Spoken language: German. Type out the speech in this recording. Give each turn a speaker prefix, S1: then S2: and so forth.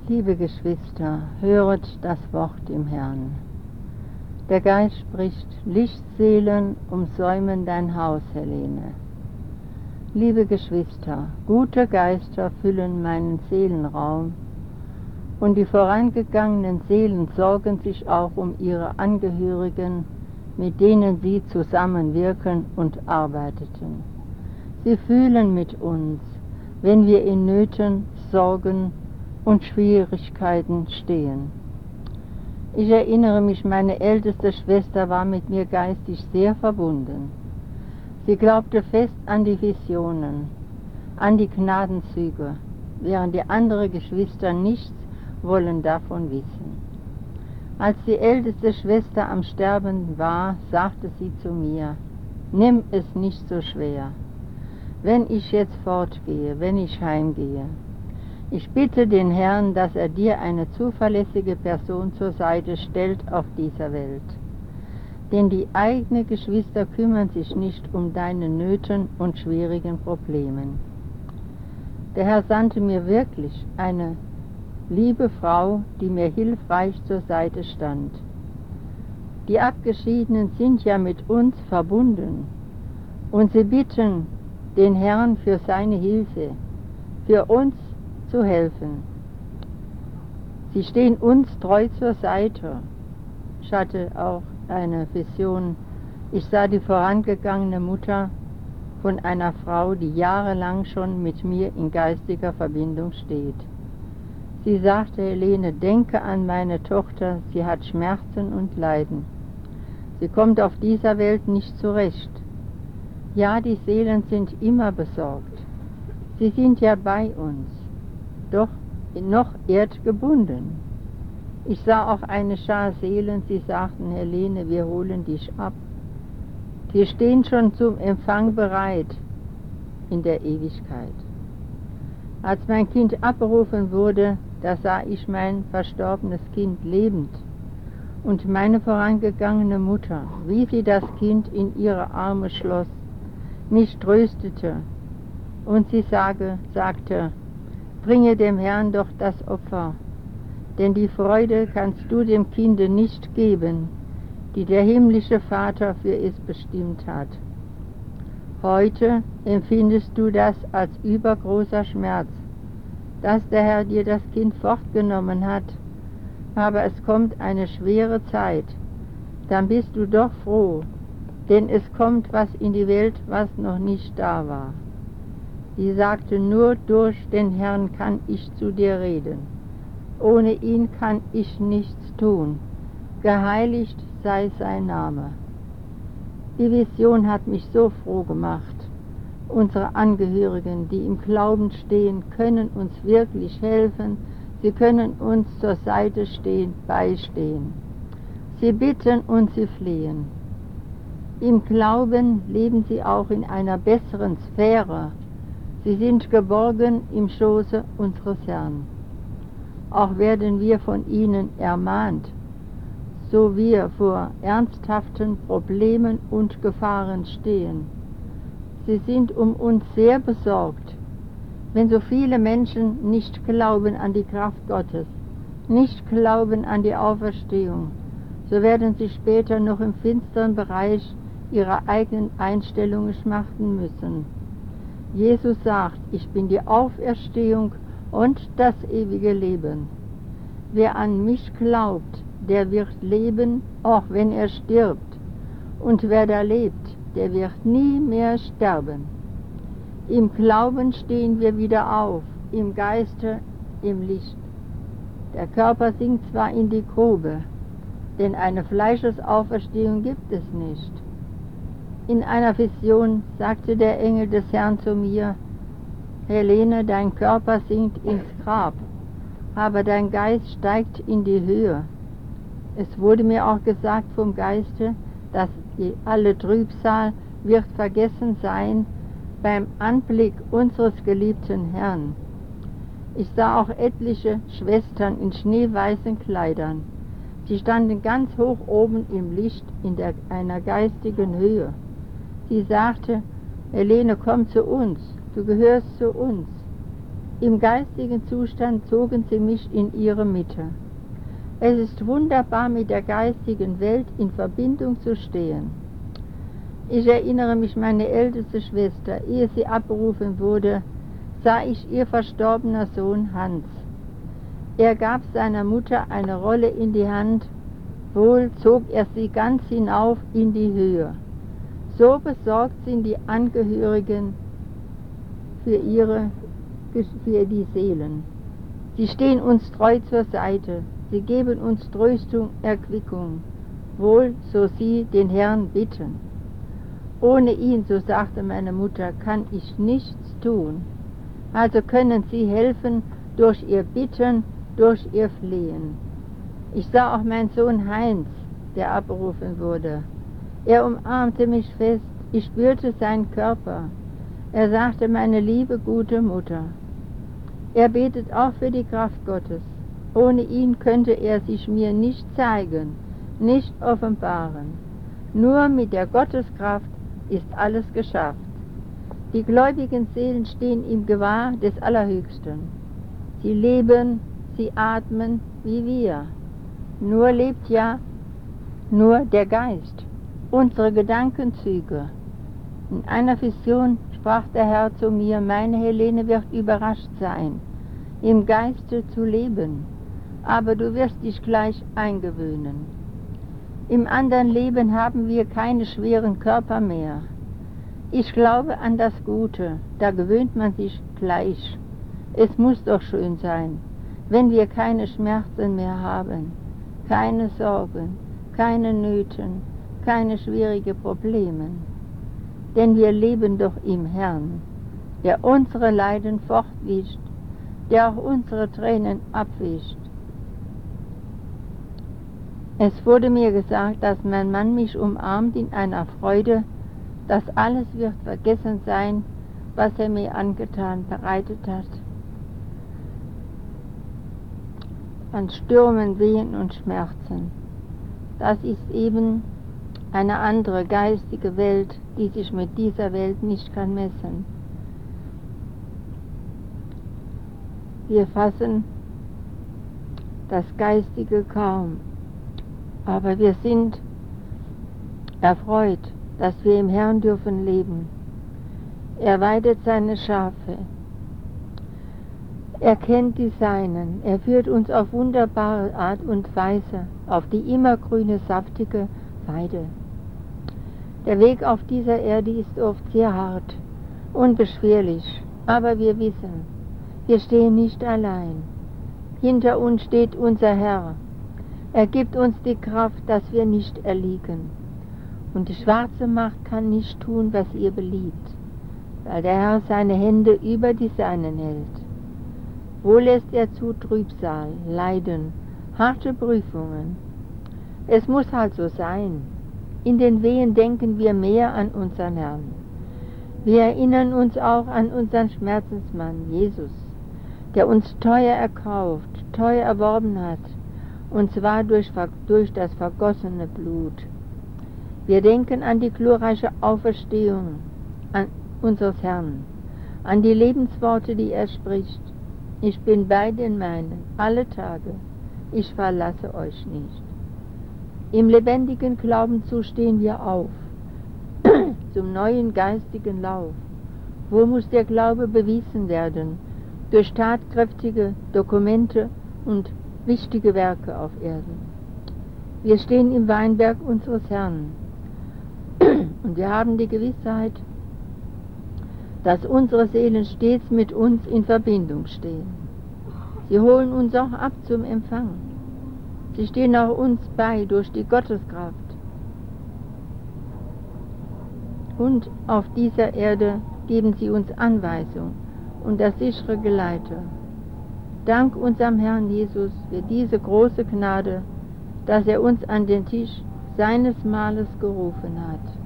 S1: Liebe Geschwister, höret das Wort im Herrn. Der Geist spricht, Lichtseelen umsäumen dein Haus, Helene. Liebe Geschwister, gute Geister füllen meinen Seelenraum, und die vorangegangenen Seelen sorgen sich auch um ihre Angehörigen, mit denen sie zusammenwirken und arbeiteten. Sie fühlen mit uns, wenn wir in Nöten, Sorgen und Schwierigkeiten stehen. Ich erinnere mich, meine älteste Schwester war mit mir geistig sehr verbunden. Sie glaubte fest an die Visionen, an die Gnadenzüge, während die anderen Geschwister nichts wollen davon wissen. Als die älteste Schwester am Sterben war, sagte sie zu mir, nimm es nicht so schwer, wenn ich jetzt fortgehe, wenn ich heimgehe. Ich bitte den Herrn, dass er dir eine zuverlässige Person zur Seite stellt auf dieser Welt. Denn die eigenen Geschwister kümmern sich nicht um deine Nöten und schwierigen Problemen. Der Herr sandte mir wirklich eine liebe Frau, die mir hilfreich zur Seite stand. Die Abgeschiedenen sind ja mit uns verbunden und sie bitten den Herrn für seine Hilfe, für uns zu helfen. Sie stehen uns treu zur Seite. Ich hatte auch eine Vision. Ich sah die vorangegangene Mutter von einer Frau, die jahrelang schon mit mir in geistiger Verbindung steht. Sie sagte, Helene, denke an meine Tochter, sie hat Schmerzen und Leiden. Sie kommt auf dieser Welt nicht zurecht. Ja, die Seelen sind immer besorgt. Sie sind ja bei uns, doch noch erdgebunden. Ich sah auch eine Schar Seelen, sie sagten, Helene, wir holen dich ab. Wir stehen schon zum Empfang bereit in der Ewigkeit. Als mein Kind abberufen wurde, da sah ich mein verstorbenes Kind lebend und meine vorangegangene Mutter, wie sie das Kind in ihre Arme schloss, mich tröstete und sie sagte, bringe dem Herrn doch das Opfer, denn die Freude kannst du dem Kinde nicht geben, die der himmlische Vater für es bestimmt hat. Heute empfindest du das als übergroßer Schmerz, dass der Herr dir das Kind fortgenommen hat, aber es kommt eine schwere Zeit, dann bist du doch froh, denn es kommt was in die Welt, was noch nicht da war. Sie sagte, nur durch den Herrn kann ich zu dir reden. Ohne ihn kann ich nichts tun. Geheiligt sei sein Name. Die Vision hat mich so froh gemacht. Unsere Angehörigen, die im Glauben stehen, können uns wirklich helfen. Sie können uns zur Seite stehen, beistehen. Sie bitten und sie flehen. Im Glauben leben sie auch in einer besseren Sphäre. Sie sind geborgen im Schoße unseres Herrn. Auch werden wir von ihnen ermahnt, so wir vor ernsthaften Problemen und Gefahren stehen. Sie sind um uns sehr besorgt. Wenn so viele Menschen nicht glauben an die Kraft Gottes, nicht glauben an die Auferstehung, so werden sie später noch im finsteren Bereich ihrer eigenen Einstellungen schmachten müssen. Jesus sagt, ich bin die Auferstehung und das ewige Leben. Wer an mich glaubt, der wird leben, auch wenn er stirbt. Und wer da lebt, der wird nie mehr sterben. Im Glauben stehen wir wieder auf, im Geiste, im Licht. Der Körper sinkt zwar in die Grube, denn eine Fleischesauferstehung gibt es nicht. In einer Vision sagte der Engel des Herrn zu mir, Helene, dein Körper sinkt ins Grab, aber dein Geist steigt in die Höhe. Es wurde mir auch gesagt vom Geiste, dass alle Trübsal wird vergessen sein beim Anblick unseres geliebten Herrn. Ich sah auch etliche Schwestern in schneeweißen Kleidern. Sie standen ganz hoch oben im Licht in einer geistigen Höhe. Sie sagte, Helene, komm zu uns, du gehörst zu uns. Im geistigen Zustand zogen sie mich in ihre Mitte. Es ist wunderbar, mit der geistigen Welt in Verbindung zu stehen. Ich erinnere mich, meine älteste Schwester, ehe sie abberufen wurde, sah ich ihr verstorbener Sohn Hans. Er gab seiner Mutter eine Rolle in die Hand, wohl zog er sie ganz hinauf in die Höhe. So besorgt sind die Angehörigen für die Seelen. Sie stehen uns treu zur Seite, sie geben uns Tröstung, Erquickung, wohl so sie den Herrn bitten. Ohne ihn, so sagte meine Mutter, kann ich nichts tun. Also können sie helfen durch ihr Bitten, durch ihr Flehen. Ich sah auch meinen Sohn Heinz, der abberufen wurde. Er umarmte mich fest, ich spürte seinen Körper. Er sagte, meine liebe, gute Mutter. Er betet auch für die Kraft Gottes. Ohne ihn könnte er sich mir nicht zeigen, nicht offenbaren. Nur mit der Gotteskraft ist alles geschafft. Die gläubigen Seelen stehen im Gewahr des Allerhöchsten. Sie leben, sie atmen wie wir. Nur lebt ja nur der Geist, unsere Gedankenzüge. In einer Vision sprach der Herr zu mir, meine Helene wird überrascht sein, im Geiste zu leben, aber du wirst dich gleich eingewöhnen. Im anderen Leben haben wir keine schweren Körper mehr. Ich glaube an das Gute, da gewöhnt man sich gleich. Es muss doch schön sein, wenn wir keine Schmerzen mehr haben, keine Sorgen, keine Nöten, keine schwierigen Probleme. Denn wir leben doch im Herrn, der unsere Leiden fortwischt, der auch unsere Tränen abwischt. Es wurde mir gesagt, dass mein Mann mich umarmt in einer Freude, dass alles wird vergessen sein, was er mir angetan, bereitet hat. An Stürmen, Wehen und Schmerzen. Das ist eben eine andere geistige Welt, die sich mit dieser Welt nicht kann messen. Wir fassen das Geistige kaum, aber wir sind erfreut, dass wir im Herrn dürfen leben. Er weidet seine Schafe. Er kennt die Seinen. Er führt uns auf wunderbare Art und Weise auf die immergrüne, saftige Weide. Der Weg auf dieser Erde ist oft sehr hart und beschwerlich, aber wir wissen, wir stehen nicht allein. Hinter uns steht unser Herr. Er gibt uns die Kraft, dass wir nicht erliegen. Und die schwarze Macht kann nicht tun, was ihr beliebt, weil der Herr seine Hände über die Seinen hält. Wo lässt er zu Trübsal, Leiden, harte Prüfungen? Es muss halt so sein. In den Wehen denken wir mehr an unseren Herrn. Wir erinnern uns auch an unseren Schmerzensmann, Jesus, der uns teuer erkauft, teuer erworben hat, und zwar durch das vergossene Blut. Wir denken an die glorreiche Auferstehung an unseres Herrn, an die Lebensworte, die er spricht. Ich bin bei den meinen, alle Tage, ich verlasse euch nicht. Im lebendigen Glauben zu stehen wir auf, zum neuen geistigen Lauf. Wo muss der Glaube bewiesen werden? Durch tatkräftige Dokumente und wichtige Werke auf Erden. Wir stehen im Weinberg unseres Herrn und wir haben die Gewissheit, dass unsere Seelen stets mit uns in Verbindung stehen. Sie holen uns auch ab zum Empfang. Sie stehen auch uns bei durch die Gotteskraft. Und auf dieser Erde geben sie uns Anweisung und das sichere Geleite. Dank unserem Herrn Jesus für diese große Gnade, dass er uns an den Tisch seines Mahles gerufen hat.